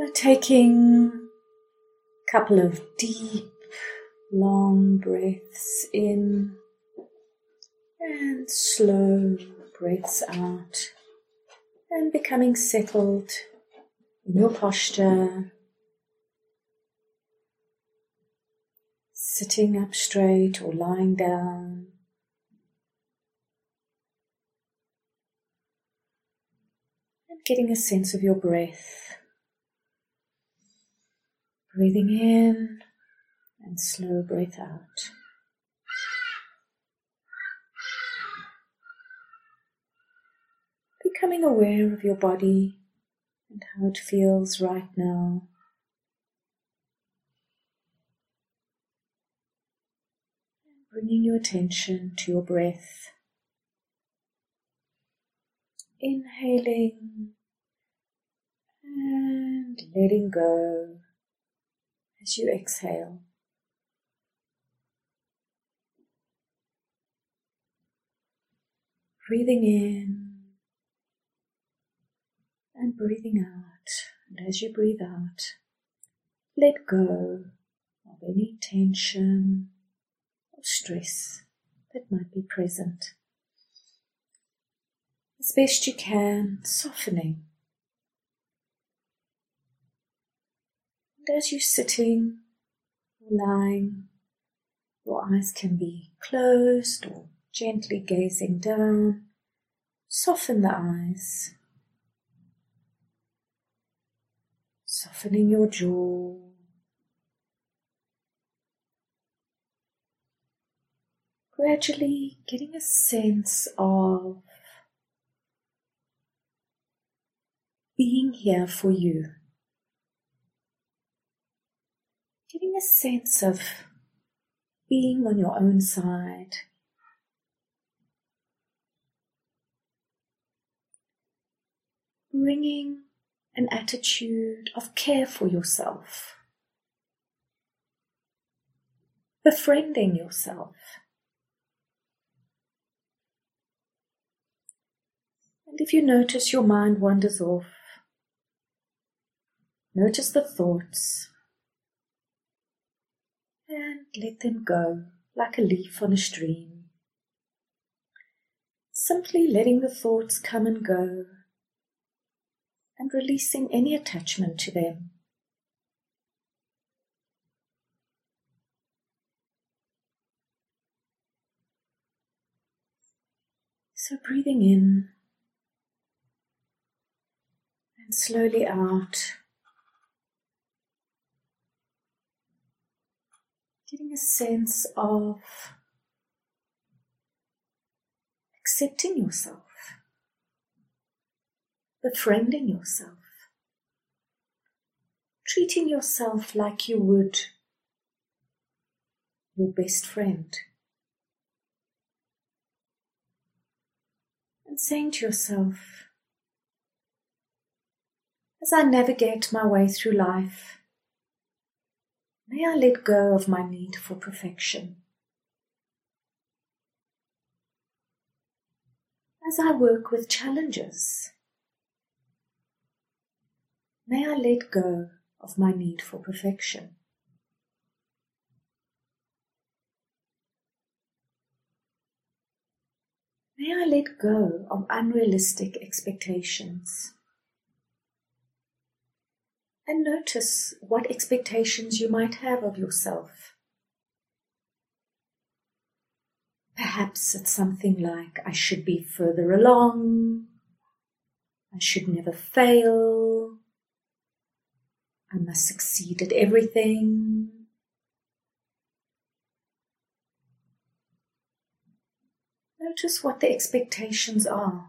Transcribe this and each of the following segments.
Taking a couple of deep, long breaths in and slow breaths out, and becoming settled in your posture, sitting up straight or lying down. And getting a sense of your breath. Breathing in and slow breath out. Becoming aware of your body and how it feels right now. And bringing your attention to your breath. Inhaling and letting go as you exhale. Breathing in and breathing out. And as you breathe out, let go of any tension or stress that might be present. As best you can, softening. And as you're sitting or lying, your eyes can be closed or gently gazing down. Soften the eyes. Softening your jaw. Gradually getting a sense of being here for you. Getting a sense of being on your own side. Bringing an attitude of care for yourself. Befriending yourself. And if you notice your mind wanders off, notice the thoughts and let them go like a leaf on a stream. Simply letting the thoughts come and go and releasing any attachment to them. So breathing in and slowly out. Getting a sense of accepting yourself, befriending yourself, treating yourself like you would your best friend, and saying to yourself, as I navigate my way through life, may I let go of my need for perfection. As I work with challenges, may I let go of my need for perfection. May I let go of unrealistic expectations. And notice what expectations you might have of yourself. Perhaps it's something like, I should be further along, I should never fail, I must succeed at everything. Notice what the expectations are.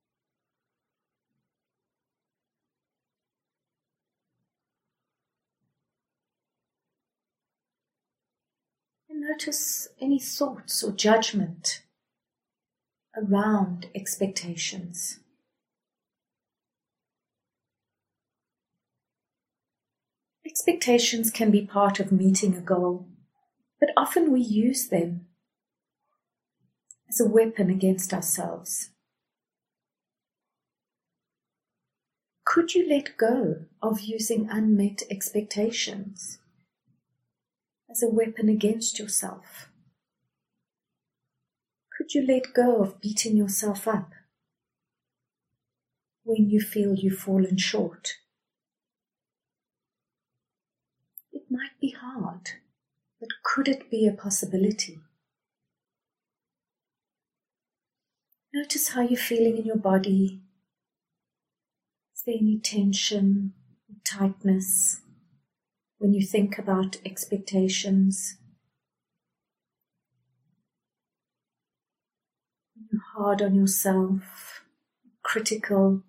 Notice any thoughts or judgment around expectations. Expectations can be part of meeting a goal, but often we use them as a weapon against ourselves. Could you let go of using unmet expectations as a weapon against yourself? Could you let go of beating yourself up when you feel you've fallen short? It might be hard, but could it be a possibility? Notice how you're feeling in your body. Is there any tension or tightness when you think about expectations? You're hard on yourself, critical.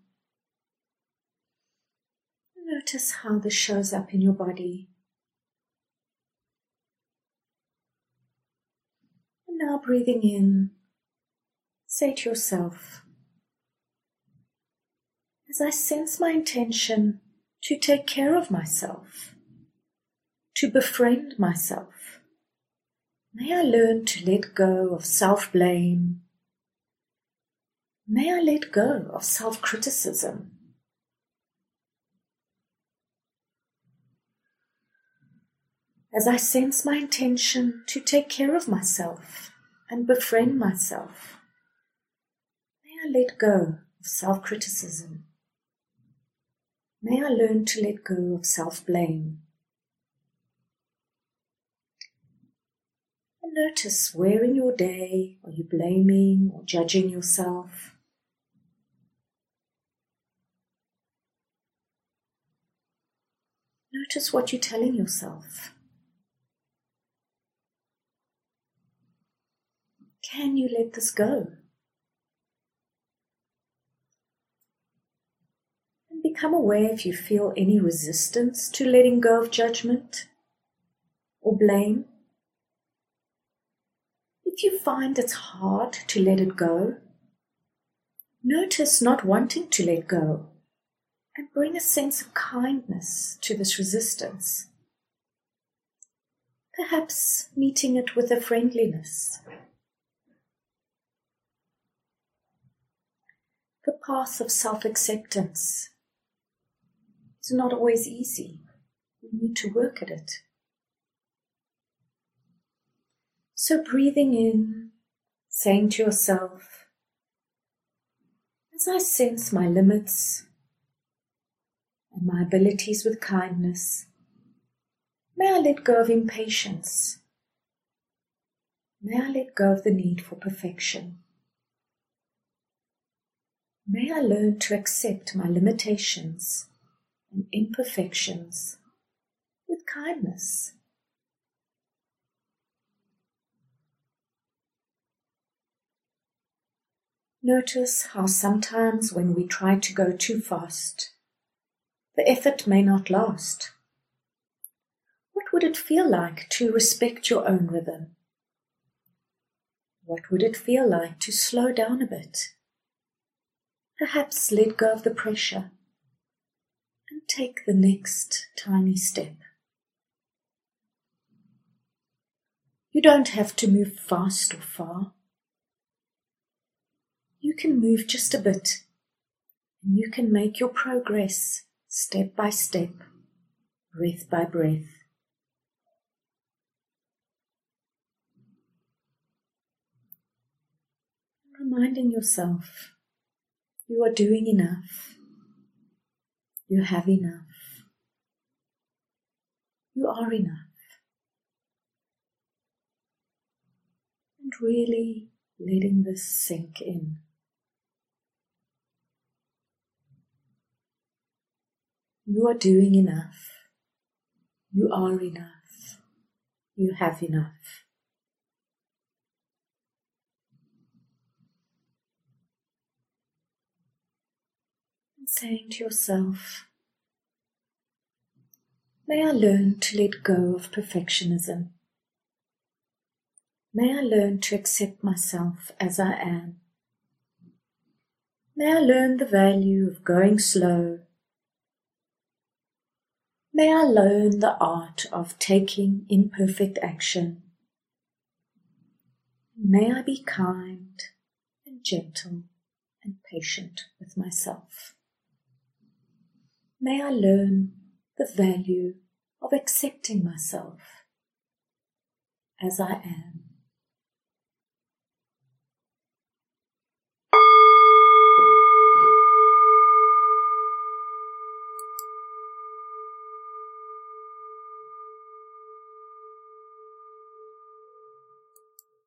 Notice how this shows up in your body. And now breathing in, say to yourself, as I sense my intention to take care of myself, to befriend myself, may I learn to let go of self-blame. May I let go of self-criticism. As I sense my intention to take care of myself and befriend myself, may I let go of self-criticism. May I learn to let go of self-blame. And notice where in your day are you blaming or judging yourself. Notice what you're telling yourself. Can you let this go? And become aware if you feel any resistance to letting go of judgment or blame. If you find it's hard to let it go, notice not wanting to let go and bring a sense of kindness to this resistance. Perhaps meeting it with a friendliness. The path of self-acceptance is not always easy. We need to work at it. So breathing in, saying to yourself, as I sense my limits and my abilities with kindness, may I let go of impatience. May I let go of the need for perfection. May I learn to accept my limitations and imperfections with kindness. Notice how sometimes when we try to go too fast, the effort may not last. What would it feel like to respect your own rhythm? What would it feel like to slow down a bit? Perhaps let go of the pressure and take the next tiny step. You don't have to move fast or far. You can move just a bit, and you can make your progress step by step, breath by breath. Reminding yourself, you are doing enough. You have enough. You are enough. And really letting this sink in. You are doing enough. You are enough. You have enough. And saying to yourself, may I learn to let go of perfectionism. May I learn to accept myself as I am. May I learn the value of going slow. May I learn the art of taking imperfect action. May I be kind and gentle and patient with myself. May I learn the value of accepting myself as I am.